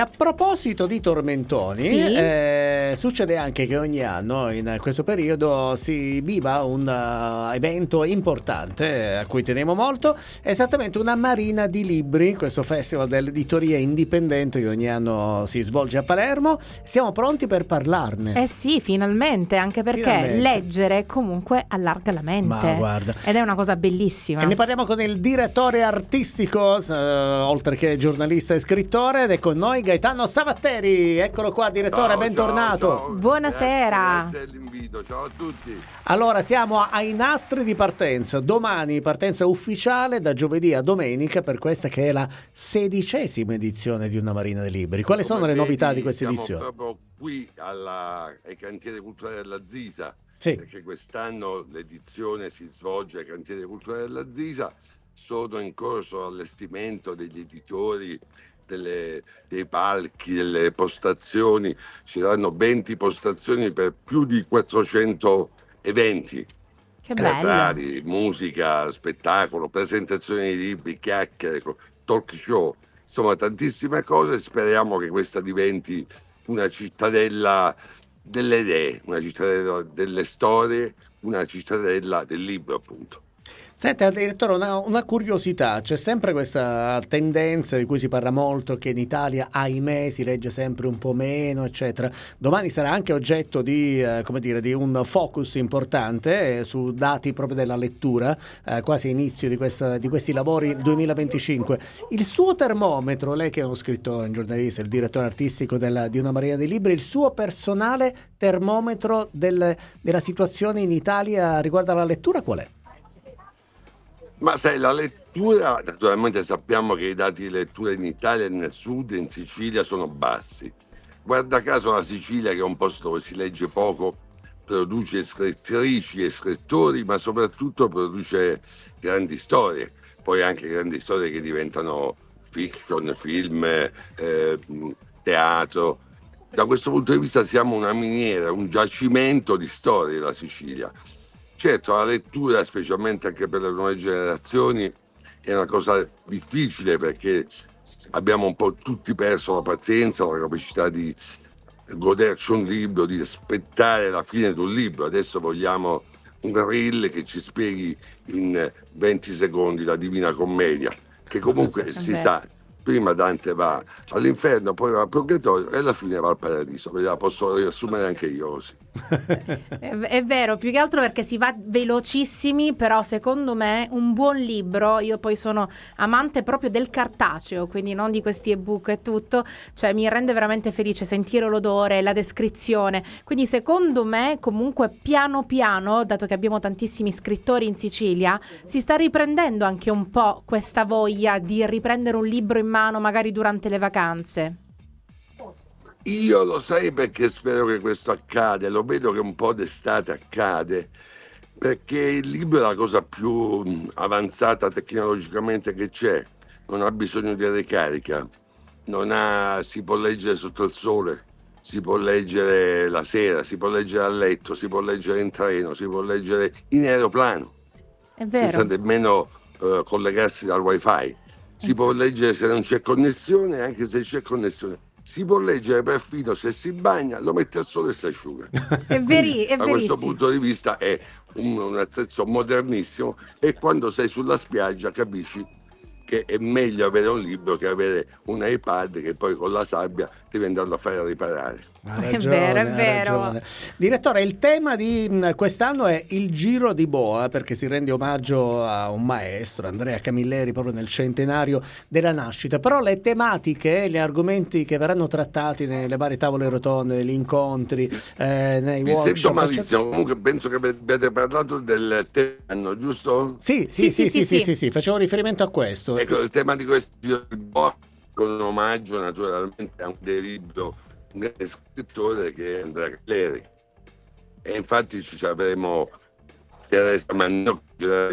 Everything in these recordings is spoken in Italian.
A proposito di tormentoni, Sì? succede anche che ogni anno in questo periodo si viva un evento importante a cui teniamo molto, esattamente una marina di libri, questo festival dell'editoria indipendente che ogni anno si svolge a Palermo. Siamo pronti per parlarne. Eh sì, finalmente, anche perché Finalmente. leggere comunque allarga la mente. Ma guarda. Ed è una cosa bellissima. E ne parliamo con il direttore artistico, oltre che giornalista e scrittore, ed è con noi Gaetano Savatteri. Eccolo qua, direttore, bentornato. Ciao. Buonasera. Grazie dell'invito, ciao a tutti. Allora, siamo ai nastri di partenza. Domani partenza ufficiale da giovedì a domenica per questa che è la 16ª edizione di Una Marina dei Libri. Quali sono le novità di questa edizione? Siamo proprio qui ai cantieri culturali della Zisa, Sì. perché quest'anno l'edizione si svolge ai cantieri culturali della Zisa. Sono in corso allestimento degli editori, dei palchi, delle postazioni. Ci saranno 20 postazioni per più di 400 eventi Che bello. teatrali, musica, spettacolo, presentazioni di libri, chiacchiere, talk show, insomma tantissime cose. Speriamo che questa diventi una cittadella delle idee, una cittadella delle storie, una cittadella del libro, appunto. Senta, direttore, una curiosità, c'è sempre questa tendenza di cui si parla molto che in Italia, ahimè, si legge sempre un po' meno, eccetera. Domani sarà anche oggetto di, di un focus importante su dati proprio della lettura, quasi inizio di questi lavori 2025. Il suo termometro, lei che è uno scrittore, un giornalista, il direttore artistico di Una Marina dei Libri, il suo personale termometro della situazione in Italia riguardo alla lettura qual è? Ma sai, la lettura, naturalmente sappiamo che i dati di lettura in Italia, nel sud e in Sicilia sono bassi. Guarda caso la Sicilia, che è un posto dove si legge poco, produce scrittrici e scrittori, ma soprattutto produce grandi storie. Poi anche grandi storie che diventano fiction, film, teatro. Da questo punto di vista siamo una miniera, un giacimento di storie la Sicilia. Certo, la lettura, specialmente anche per le nuove generazioni, è una cosa difficile perché abbiamo un po' tutti perso la pazienza, la capacità di goderci un libro, di aspettare la fine di un libro. Adesso vogliamo un reel che ci spieghi in 20 secondi la Divina Commedia, che comunque si sa, prima Dante va all'inferno, poi va al purgatorio e alla fine va al paradiso. Ve la posso riassumere anche io così. È vero, più che altro perché si va velocissimi, però secondo me un buon libro, io poi sono amante proprio del cartaceo, quindi non di questi ebook e tutto, cioè mi rende veramente felice sentire l'odore, la descrizione, quindi secondo me comunque piano piano, dato che abbiamo tantissimi scrittori in Sicilia, si sta riprendendo anche un po' questa voglia di riprendere un libro in mano magari durante le vacanze. Io lo sai perché spero che questo accade, lo vedo che un po' d'estate accade, perché il libro è la cosa più avanzata tecnologicamente che c'è, non ha bisogno di ricarica, si può leggere sotto il sole, si può leggere la sera, si può leggere a letto, si può leggere in treno, si può leggere in aeroplano, È vero. senza nemmeno collegarsi dal wifi, si può leggere se non c'è connessione, anche se c'è connessione. Si può leggere perfino se si bagna, lo mette al sole e si asciuga. È Da questo punto di vista è un attrezzo modernissimo e quando sei sulla spiaggia capisci che è meglio avere un libro che avere un iPad che poi con la sabbia devi andarlo a fare riparare. Ha ragione, è vero. ragione. Direttore, il tema di quest'anno è il Giro di Boa, perché si rende omaggio a un maestro, Andrea Camilleri, proprio nel centenario della nascita. Però le tematiche, gli argomenti che verranno trattati nelle varie tavole rotonde, negli incontri, nei Mi workshop, sento malissimo, comunque penso che abbiate parlato del tema, giusto? Sì, facevo riferimento a questo. Ecco, il tema di questo Giro di Boa, con un omaggio naturalmente a un libro, un grande scrittore che è Andrea Camilleri, e infatti ci avremo Teresa Mannocchi,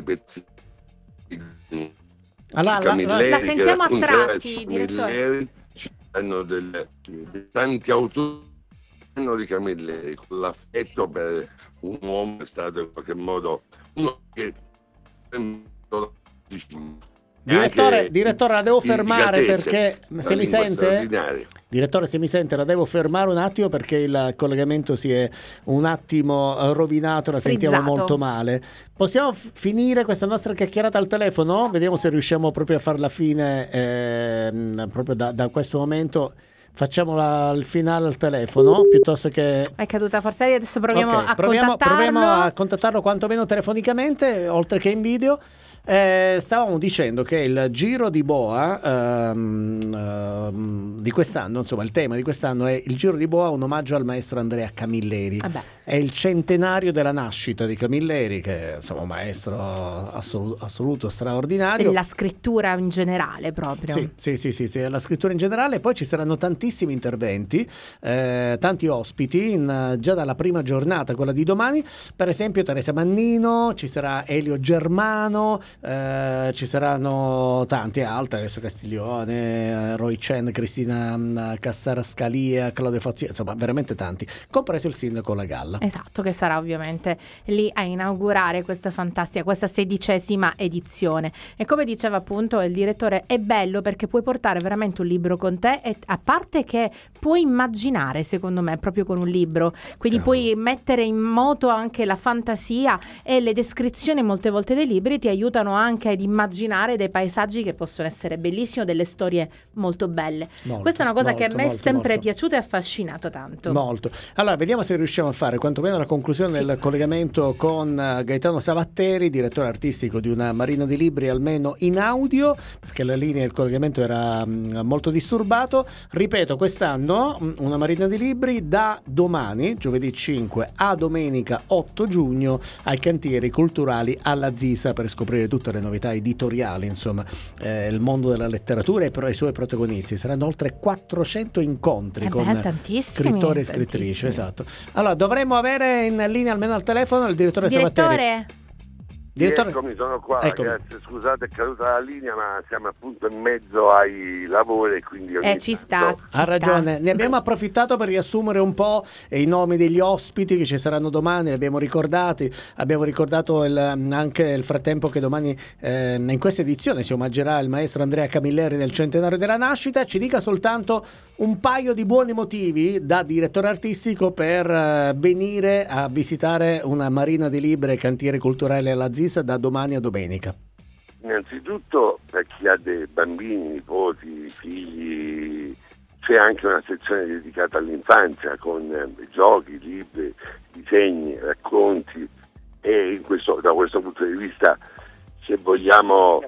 Allora, la sentiamo a tratti, direttore. Ci hanno tanti autori di Camilleri, con l'affetto per un uomo è stato in qualche modo uno che Direttore, la devo fermare perché se mi sente? Direttore, se mi sente, la devo fermare un attimo perché il collegamento si è un attimo rovinato, la sentiamo molto male. Possiamo finire questa nostra chiacchierata al telefono? Vediamo se riusciamo proprio a farla fine proprio da questo momento. Facciamo il finale al telefono piuttosto che... È caduta forse, adesso proviamo a contattarlo. Proviamo a contattarlo quantomeno telefonicamente, oltre che in video. Stavamo dicendo che il Giro di Boa di quest'anno, insomma il tema di quest'anno è il Giro di Boa, un omaggio al maestro Andrea Camilleri. È il centenario della nascita di Camilleri, che è insomma un maestro assoluto, straordinario. La scrittura in generale proprio. Sì, la scrittura in generale. Poi ci saranno tantissimi interventi, tanti ospiti già dalla prima giornata, quella di domani. Per esempio Teresa Mannino, ci sarà Elio Germano, ci saranno tanti altri, adesso Castiglione, Roy Chen, Cristina Cassara Scalia, Claudio Fazzi, insomma veramente tanti, compreso il sindaco La Galla. Esatto, che sarà ovviamente lì a inaugurare questa fantastica, questa 16ª edizione. E come diceva appunto il direttore, è bello perché puoi portare veramente un libro con te, e a parte che puoi immaginare, secondo me, proprio con un libro, quindi puoi mettere in moto anche la fantasia, e le descrizioni molte volte dei libri ti aiutano anche ad immaginare dei paesaggi che possono essere bellissimi, delle storie molto belle. Questa è una cosa che a me è sempre piaciuta e affascinato tanto. Molto. Allora, vediamo se riusciamo a fare quantomeno la conclusione del collegamento con Gaetano Savatteri, direttore artistico di una Marina di Libri, almeno in audio, perché la linea e il collegamento era molto disturbato. Ripeto, quest'anno una Marina di Libri da domani, giovedì 5, a domenica 8 giugno ai Cantieri Culturali alla Zisa, per scoprire tutte le novità editoriali, insomma, il mondo della letteratura e i suoi protagonisti. Saranno oltre 400 incontri con scrittori e scrittrici. Esatto. Allora, dovremmo avere in linea, almeno al telefono, il direttore Savatteri. Eccomi, sono qua. Ragazzi, scusate, è caduta la linea, ma siamo appunto in mezzo ai lavori e quindi ci sta. Ha ragione. Ne abbiamo approfittato per riassumere un po' i nomi degli ospiti che ci saranno domani, li abbiamo ricordati. Abbiamo ricordato anche nel frattempo che domani in questa edizione si omaggerà il maestro Andrea Camilleri nel centenario della nascita. Ci dica soltanto un paio di buoni motivi da direttore artistico per venire a visitare una Marina di Libri e Cantieri Culturali alla Zisa da domani a domenica. Innanzitutto, per chi ha dei bambini, nipoti, figli, c'è anche una sezione dedicata all'infanzia con giochi, libri, disegni, racconti, e da questo punto di vista, se vogliamo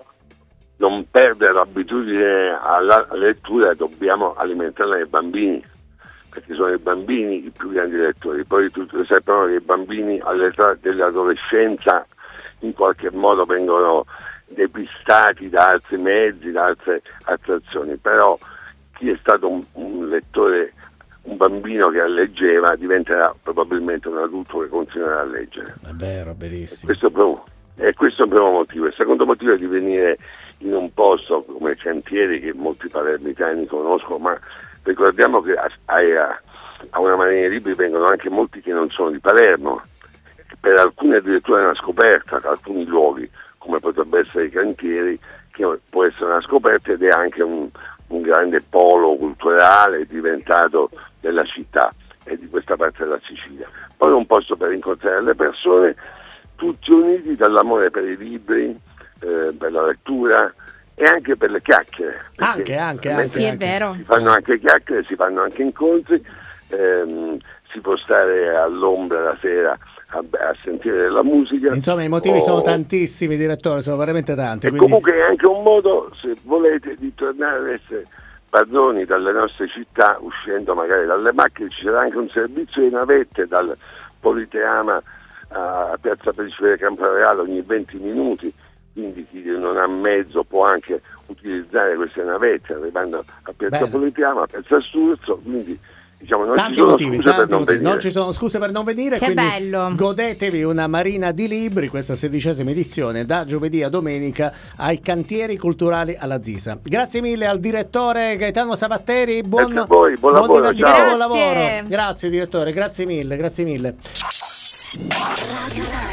non perdere l'abitudine alla lettura, dobbiamo alimentarla nei bambini, perché sono i bambini i più grandi lettori. Poi tutti sappiamo che i bambini all'età dell'adolescenza in qualche modo vengono depistati da altri mezzi, da altre attrazioni, però chi è stato un lettore, un bambino che leggeva, diventerà probabilmente un adulto che continuerà a leggere. È vero, benissimo. Questo è il primo motivo. Il secondo motivo è di venire in un posto come Cantieri, che molti palermitani conoscono, ma ricordiamo che a una Marina di Libri vengono anche molti che non sono di Palermo. Per alcuni addirittura è una scoperta, alcuni luoghi, come potrebbe essere i Cantieri, che può essere una scoperta ed è anche un grande polo culturale diventato della città e di questa parte della Sicilia. Poi un posto per incontrare le persone, tutti uniti dall'amore per i libri, per la lettura e anche per le chiacchiere. Anche. Sì, è vero. Si fanno anche chiacchiere, si fanno anche incontri, si può stare all'ombra la sera a sentire della musica. Insomma, i motivi sono tantissimi, direttore, sono veramente tanti. E quindi... comunque è anche un modo, se volete, di tornare ad essere padroni dalle nostre città, uscendo magari dalle macchine. Ci sarà anche un servizio di navette dal Politeama a Piazza Principe del Camporeale ogni 20 minuti, quindi chi non ha mezzo può anche utilizzare queste navette arrivando a Piazza Politeama, a Piazza Sturzo, quindi diciamo, non ci sono scuse per non venire, che quindi bello. Godetevi una Marina di Libri, questa 16ª edizione, da giovedì a domenica ai Cantieri Culturali alla Zisa. Grazie mille al direttore Gaetano Savatteri, buon lavoro. Grazie direttore, grazie mille.